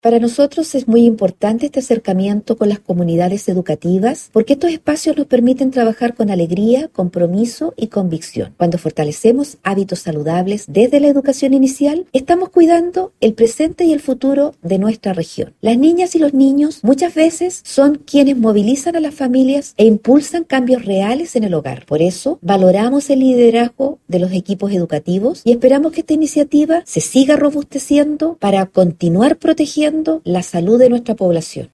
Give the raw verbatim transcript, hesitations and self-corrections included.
Para nosotros es muy importante este acercamiento con las comunidades educativas porque estos espacios nos permiten trabajar con alegría, compromiso y convicción. Cuando fortalecemos hábitos saludables desde la educación inicial, estamos cuidando el presente y el futuro de nuestra región. Las niñas y los niños muchas veces son quienes movilizan a las familias e impulsan cambios reales en el hogar. Por eso, valoramos el liderazgo de los equipos educativos y esperamos que esta iniciativa se siga robusteciendo para continuar protegiendo la salud de nuestra población.